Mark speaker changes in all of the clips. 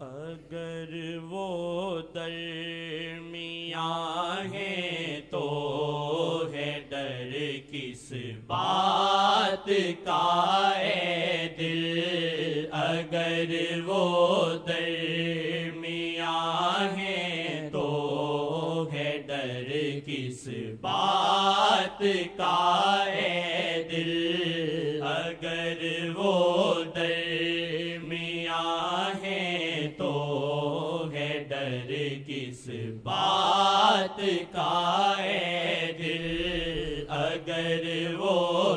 Speaker 1: اگر وہ درمیاں ہے تو ہے ڈر کس بات کا اے دل، اگر وہ درمیاں ہے تو ہے ڈر کس بات کا اے دل، اگر وہ درمیاں ہے تو ہے ڈر کس بات کا اے دل، اگر وہ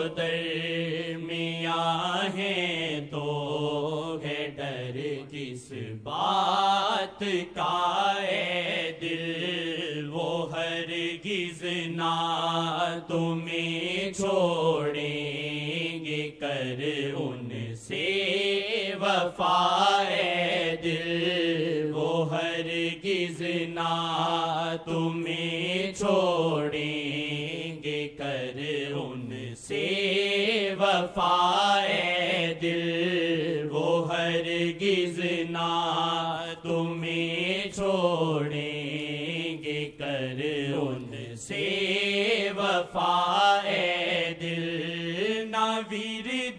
Speaker 1: درمیاں ہے تو ہے ڈر کس بات کا اے دل، وہ ہرگز نہ تمہیں چھوڑیں گے کر ان سے وفا اے دل، وہ ہرگز نہ تمہیں چھوڑیں گے کر ان سے وفا اے دل، وہ ہرگز نہ تمہیں چھوڑیں گے کر ان سے وفا اے دل، نہ ورد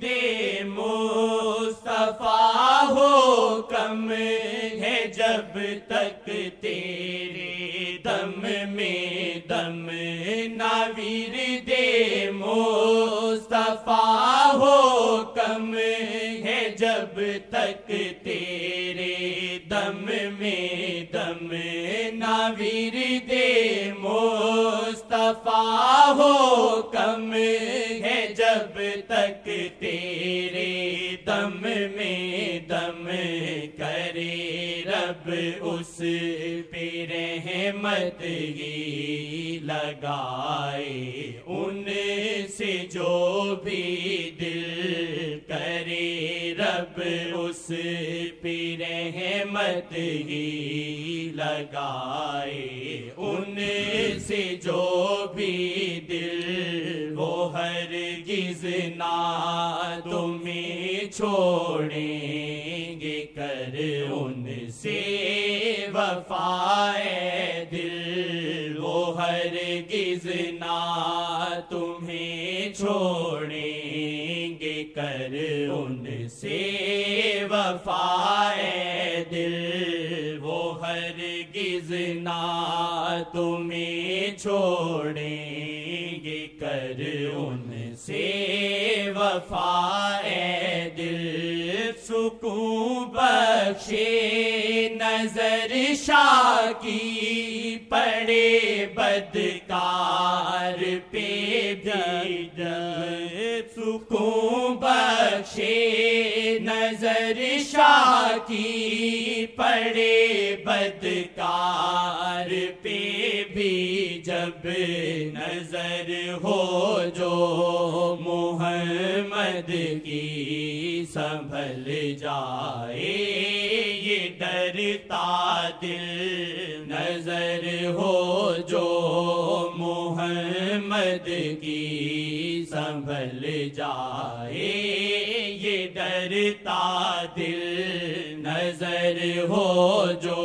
Speaker 1: مصطفیٰ ہو کم ہے جب تک تیرے دم میں دم، نہ ورد مصطفیٰ ہو کم ہے جب تک تیرے دم میں دم، نہ ورد مصطفیٰ ہو کم ہے جب تک تیرے دم میں دم، کرے رب اس پہ رحمت ہی لگائے ان سے جو بھی دل، کرے رب اس پہ رحمت ہی لگائے ان سے جو بھی دل، وہ ہرگز نہ تمہیں چھوڑیں گے کر ان سے وفا اے دل، وہ ہرگز نہ تمہیں چھوڑیں گے کر ان سے وفا اے دل، وہ ہرگز نہ تمہیں چھوڑیں گے کر ان سے وفا اے دل، سکون بخشے نظر شاہ کی پڑے بدکار پہ بھی، سکون بخشے نظر شاہ کی پڑے بدکار پہ بھی، جب نظر ہو جو محمد کی سنبھل جائے یہ ڈرتا دل، نظر ہو جو محمد کی سنبھل جائے یہ ڈرتا دل، نظر ہو جو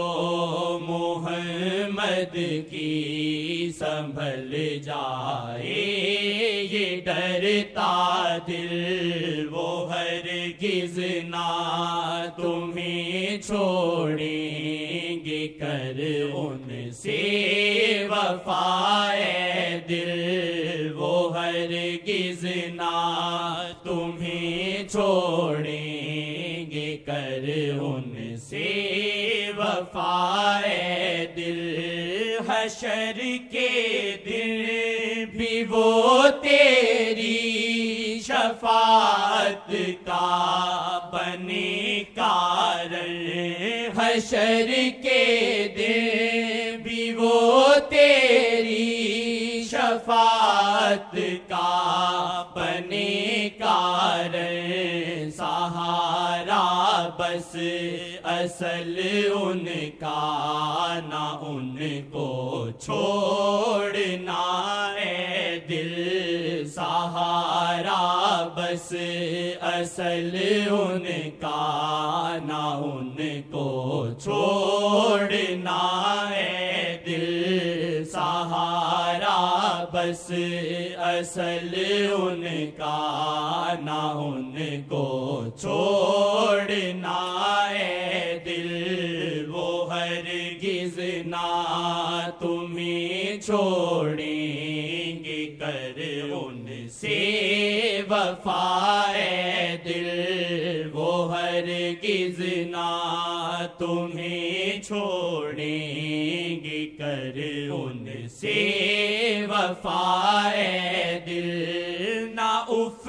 Speaker 1: محمد کی سنبھل جائے یہ ڈرتا دل، وہ ہرگز نہ تمہیں چھوڑیں گے کر ان سے وفا اے دل، وہ ہرگز نہ تمہیں چھوڑیں گے کر ان سے وفا اے دل، حشر کے دن بھی وہ تیری شفاعت کا بنے کارن، حشر کے دن بھی وہ تیری شفاعت کا بنے کارن، سہارا بس اصل ان کا نہ ان کو چھوڑنا اے دل سہارا بس اصل ان کا نہ ان کو چھوڑنا اے دل سہارا بس اصل ان کا نہ ان کو چھوڑنا اے دل وہ ہرگز نہ تمہیں چھوڑیں گے کر ان سے وفا اے دل وہ ہرگز نہ تمہیں چھوڑیں گے کر ان سے وفا اے دل نہ اف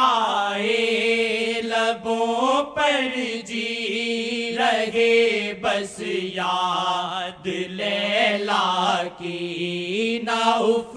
Speaker 1: آئے لبوں پر جی رہے بس یاد لیلا کی نہ اف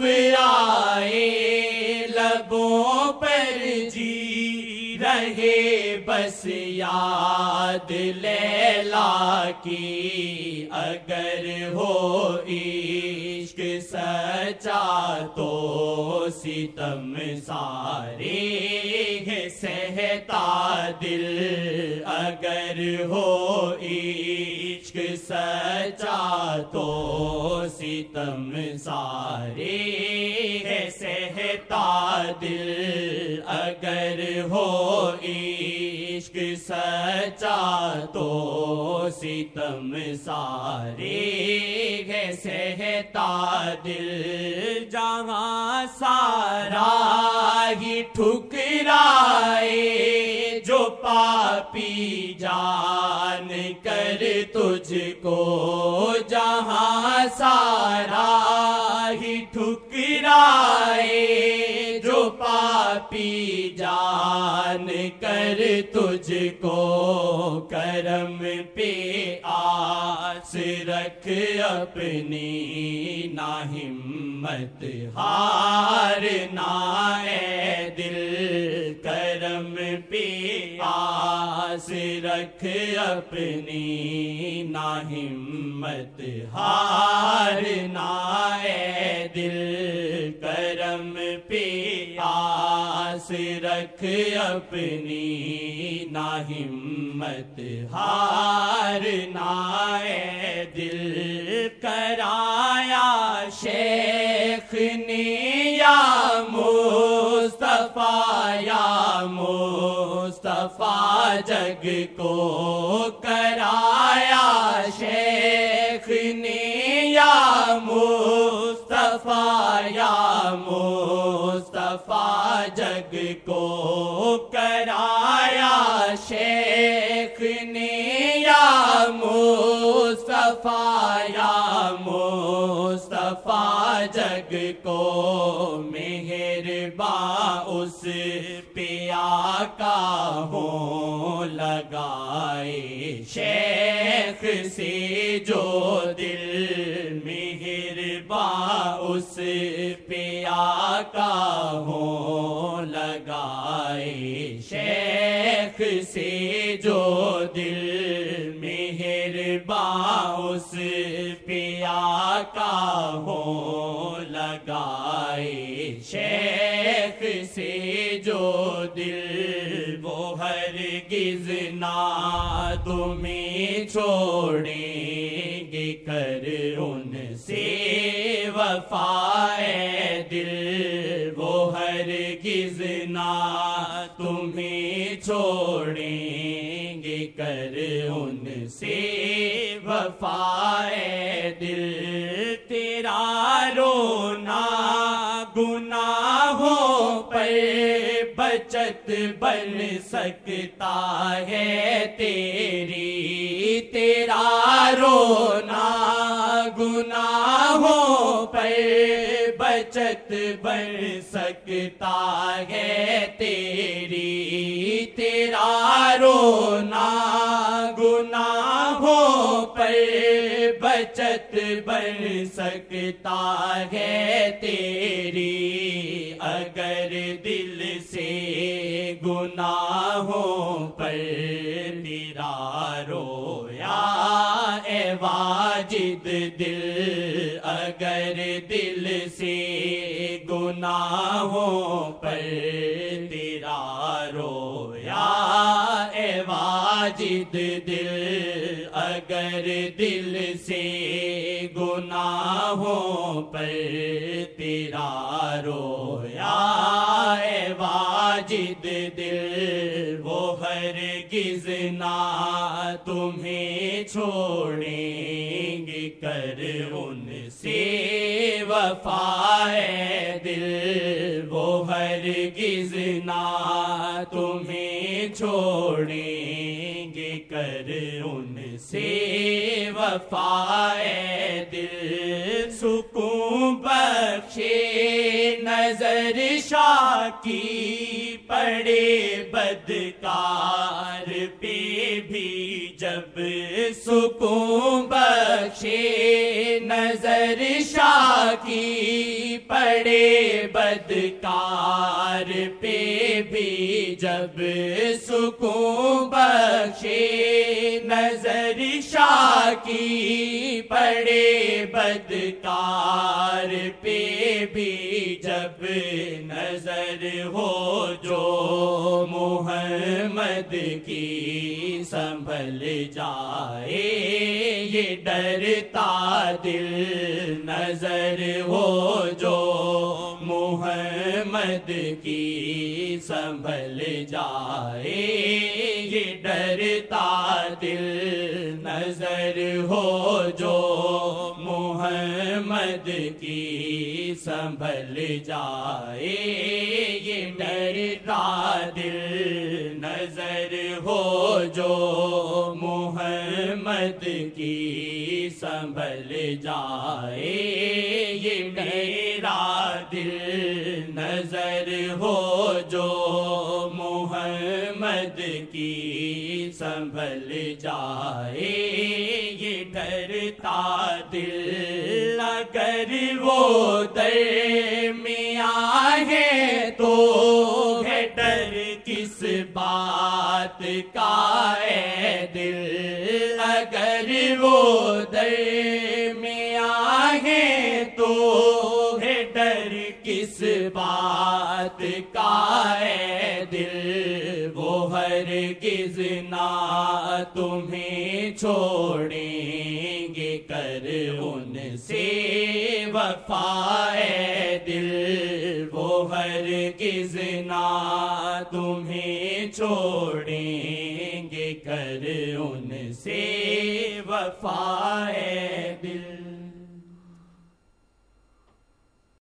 Speaker 1: آئے لبوں پر جی رہے بس یاد لیلا کی اگر ہو عشق سچا تو ستم سارے ہے سہتا دل اگر ہو عشق سچا تو ستم سارے ہے سہتا دل اگر ہو عشق سچا تو ستم سارے ہے سہتا دل جہاں سارا ہی ٹھکرائے جو پاپی جان کر تجھ کو جہاں سارا ہی ٹھکرائے جو پاپی جان کر تجھ کو کرم پہ آس رکھ اپنی نہ ہمت ہارنا اے دل کرم پہ آس رکھ اپنی نہ ہمت ہارنا اے دل کرم پہ آس رکھ اپنی نہ ہمت ہارنا اے دل کرایا شیخ نے یا مصطفیٰ جگ کو کرایا شیخ نے یا مصطفیٰ جگ کو کرایا شیخ نے یا مصطفیٰ جگ کو مہرباں اس پہ آقا ہوں لگائے شیخ سے جو دل مہرباں اس پہ آقا ہوں لگائے شیخ سے جو دل مہرباں اس پہ آقا ہوں لگائے شیخ سے جو دل وہ ہرگز نہ تمہیں چھوڑیں گے کر ان سے وفا اے دل وہ ہرگز نہ تمہیں چھوڑیں گے کر ان سے وفا اے دل تیرا رونا گناہوں پر بچت بن سکتا ہے تیری تیرا رونا گناہوں پر بچت بن سکتا ہے تیری تیرا رونا گناہوں پر بچت بن سکتا ہے تیری اگر دل سے گناہوں پر تیرا واجد دل اگر دل سے گناہوں پر تیرا رویا، اے واجد دل اگر دل سے گناہوں پر تیرا رویا، اے واجد دل وہ ہرگز نہ تمہیں چھوڑیں گے، کر ان سے وفا اے دل، وہ ہرگز نہ تمہیں چھوڑیں گے، کر ان سے وفا اے دل۔ سکون بخشے نظر شاہ کی پڑے بدکار پہ بھی جب، سکون بخشے نظر شاہ کی پڑے بدکار پہ بھی جب، سکون بخشے نظر شاہ کی پڑے بدکار پہ بھی جب، نظر ہو جو محمد کی سنبھل جائے یہ ڈرتا دل، نظر ہو جو محمد کی سنبھل جائے یہ ڈرتا دل، نظر ہو جو محمد کی سنبھل جائے یہ ڈرتا دل، نظر ہو جو محمد کی سنبھل جائے یہ ڈرتا دل، نظر ہو جو محمد کی سنبھل جائے یہ ڈرتا دل، اگر وہ درمیاں ہے تو ہے ڈر کس بات کا اے دل، اگر وہ درمیاں ہے تو ہے ڈر کس بات کا اے دل، وہ ہرگز نہ تمہیں چھوڑیں گے، کر ان سے وفا اے دل، وہ ہرگز نہ تمہیں چھوڑیں گے، کر ان سے وفا اے دل۔